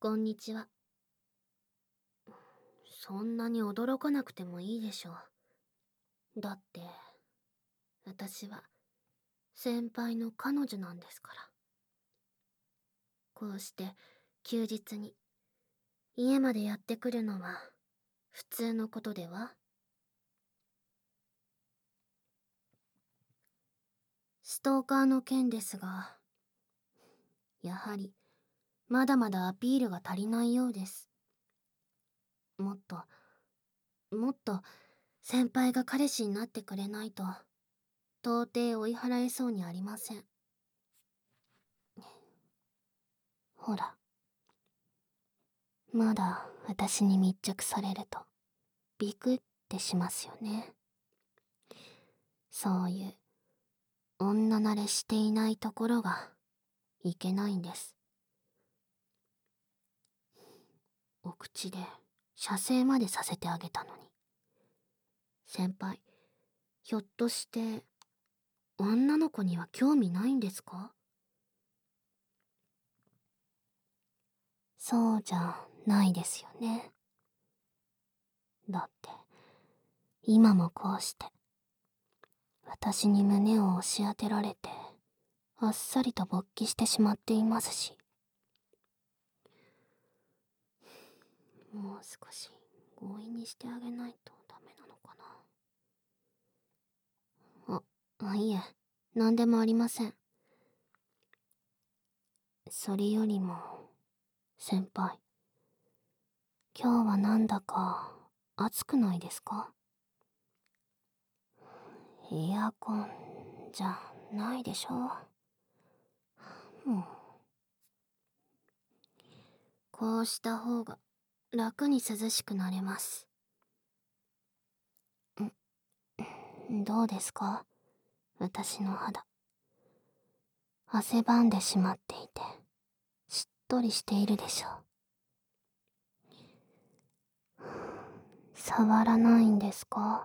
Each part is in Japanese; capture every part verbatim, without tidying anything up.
こんにちは。そんなに驚かなくてもいいでしょう。だって、私は先輩の彼女なんですから。こうして休日に家までやってくるのは普通のことでは？ストーカーの件ですが、やはりまだまだアピールが足りないようです。もっと、もっと先輩が彼氏になってくれないと、到底追い払えそうにありません。ほら。まだ私に密着されるとビクってしますよね。そういう女慣れしていないところがいけないんです。お口で射精までさせてあげたのに。先輩、ひょっとして女の子には興味ないんですか？そうじゃないですよね。だって今もこうして私に胸を押し当てられてあっさりと勃起してしまっていますし。もう少し強引にしてあげないとダメなのかな。あ、あ、いえ、なんでもありません。それよりも、先輩、今日はなんだか暑くないですか？エアコンじゃないでしょ。もう、こうした方が楽に涼しくなれます。ん、どうですか？私の肌。汗ばんでしまっていて、しっとりしているでしょう。触らないんですか？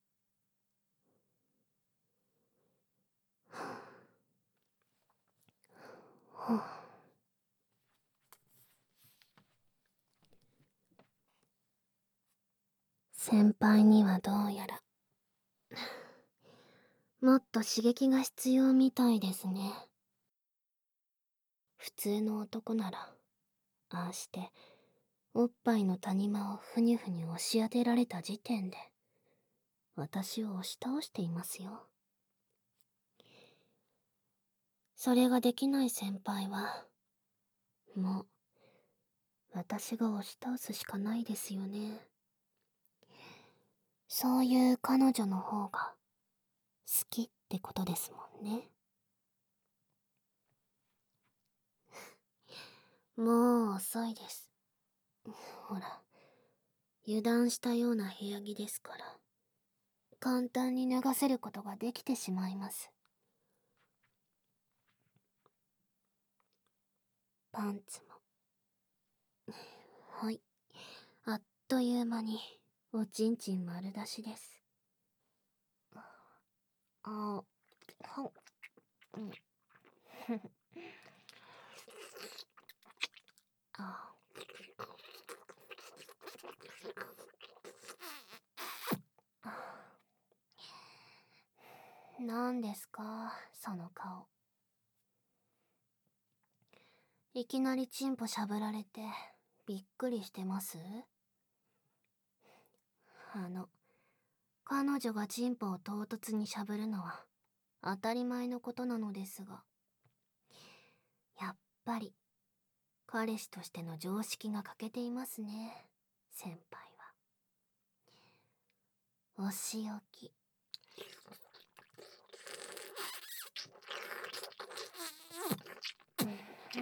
先輩にはどうやらもっと刺激が必要みたいですね。普通の男ならああしておっぱいの谷間をふにゅふにゅ押し当てられた時点で私を押し倒していますよ。それができない先輩はもう私が押し倒すしかないですよね。そういう彼女の方が好きってことですもんね。もう遅いです。ほら、油断したような部屋着ですから簡単に脱がせることができてしまいます。パンツも。はい。あっという間におちんちん丸出しです。あ、は、うん。あ、なんですか、その顔。いきなりチンポしゃぶられてびっくりしてます？あの、彼女がチンポを唐突にしゃぶるのは当たり前のことなのですが、やっぱり彼氏としての常識が欠けていますね、先輩は。お仕置き。うん、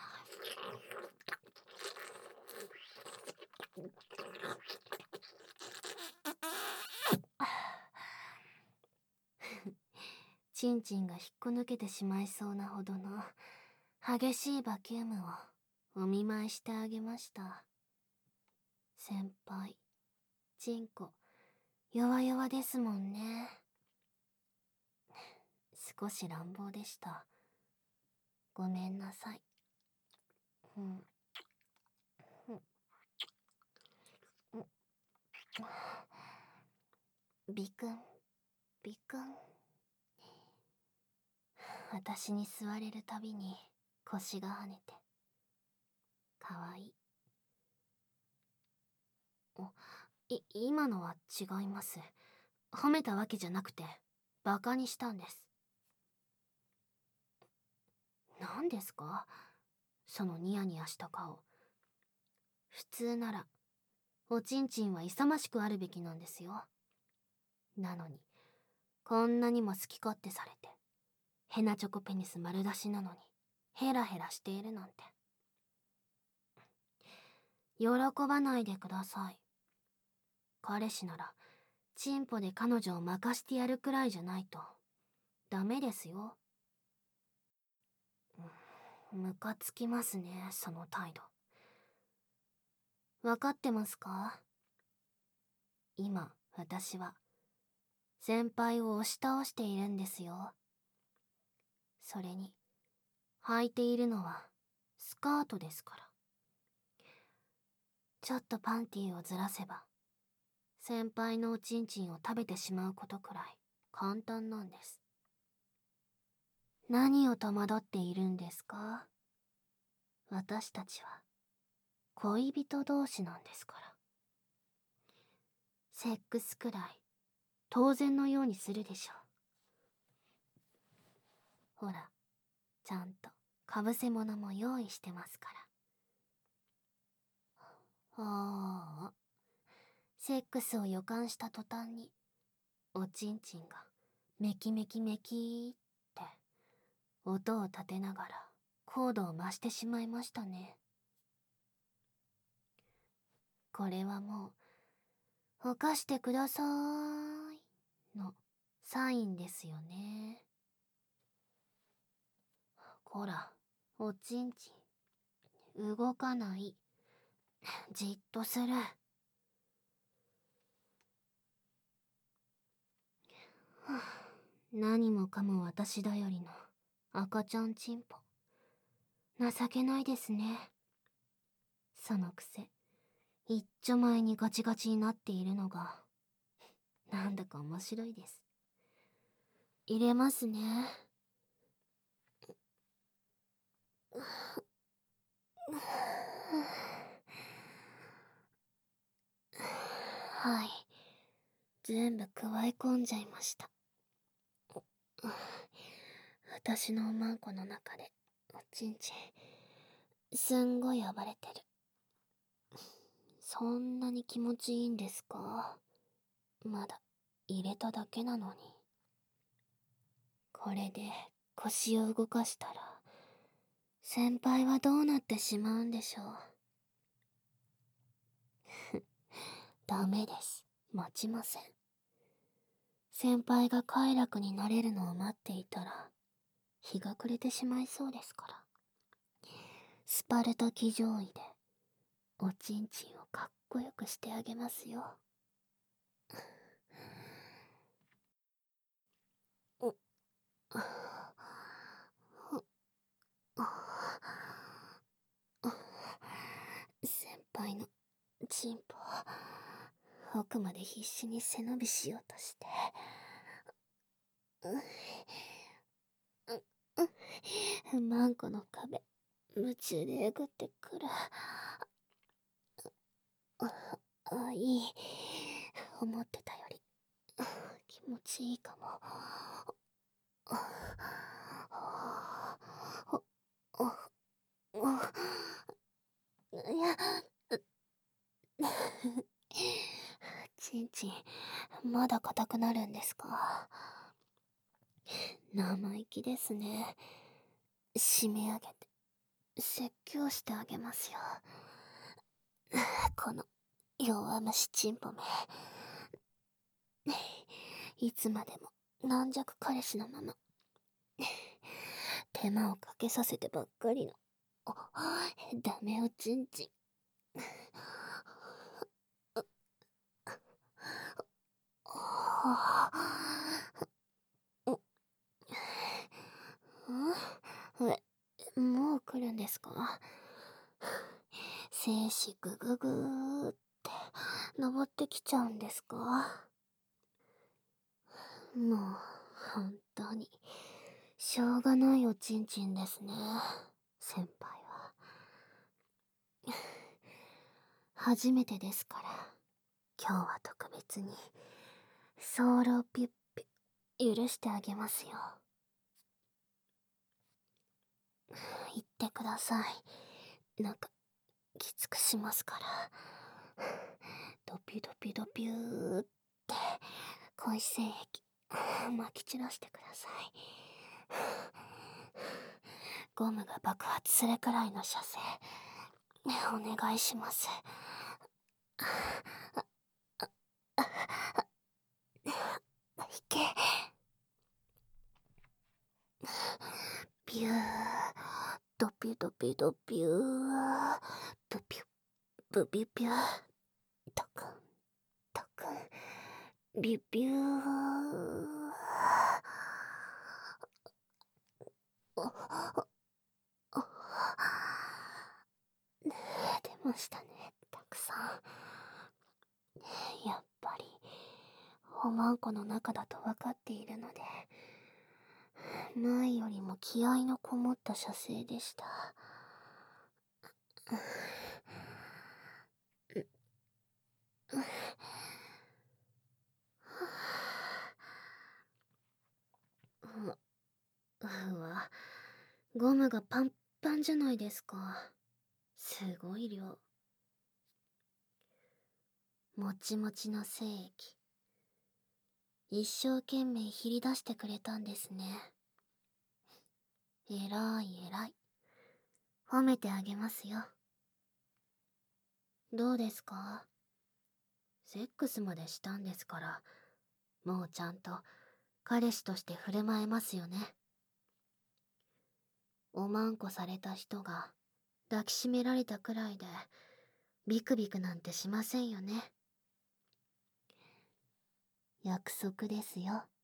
チンチンが引っこ抜けてしまいそうなほどの激しいバキュームをお見舞いしてあげました。先輩、チンコ弱々ですもんね。少し乱暴でした。ごめんなさい。うん。 ビクン、ビクン。私に座れるたびに腰が跳ねて。かわいい。お、い、今のは違います。褒めたわけじゃなくて、バカにしたんです。何ですかそのニヤニヤした顔。普通なら、おちんちんは勇ましくあるべきなんですよ。なのに、こんなにも好き勝手されて、ヘナチョコペニス丸出しなのに、ヘラヘラしているなんて。喜ばないでください。彼氏なら、チンポで彼女を任してやるくらいじゃないと、ダメですよ。ムカつきますね、その態度。わかってますか？今、私は、先輩を押し倒しているんですよ。それに、履いているのは、スカートですから。ちょっとパンティーをずらせば、先輩のおちんちんを食べてしまうことくらい簡単なんです。何を戸惑っているんですか？私たちは恋人同士なんですから。セックスくらい当然のようにするでしょう。ほら、ちゃんとかぶせ物も用意してますから。ああ、セックスを予感した途端におちんちんがメキメキメキーって音を立てながら高度を増してしまいましたね。これはもう犯してくださーいのサインですよね。こら、おちんちん動かない。じっとする。何もかも私だよりの赤ちゃんチンポ。情けないですね。そのくせ、一丁前にガチガチになっているのが、なんだか面白いです。入れますね。はい。全部加え込んじゃいました。私のおまんこの中で、おちんちん、すんごい暴れてる。そんなに気持ちいいんですか？まだ入れただけなのに。これで腰を動かしたら、先輩はどうなってしまうんでしょう。ダメです。待ちません。先輩が快楽になれるのを待っていたら、日が暮れてしまいそうですから。スパルタ騎乗位で、おちんちんをかっこよくしてあげますよ。先輩のチンポ、奥まで必死に背伸びしようとして。マンコの壁、夢中でえぐってくる。あ、あ、いい。思ってたより気持ちいいかも。いや、ちんちん、まだ硬くなるんですか？生意気ですね。締め上げて、説教してあげますよ。この弱虫チンポめ。いつまでも軟弱彼氏のまま。手間をかけさせてばっかりの。ダメおちんちん。え、もう来るんですか？精子グググーって登ってきちゃうんですか？もう、本当に、しょうがないおちんちんですね、先輩は。初めてですから、今日は特別に、ソロピュッピュ、許してあげますよ。言ってください。なんか、きつくしますから。ドピュドピュドピューって、小石精液、撒き散らしてください。ゴムが爆発するくらいの射精、お願いします。いけ。ピュー、ドピュドピュドピュー、ドピュ、ブビュピュー、トクン、トクン、ビュビュー。出ましたね、たくさん。やっぱり、おまんこの中だと分かっているので、前よりも気合のこもった射精でした。う、うわ、ゴムがパンパンじゃないですか。すごい量。もちもちの精液。一生懸命ひり出してくれたんですね。えらいえらい。褒めてあげますよ。どうですか？セックスまでしたんですから、もうちゃんと彼氏として振る舞えますよね。おまんこされた人が抱きしめられたくらいでビクビクなんてしませんよね。約束ですよ。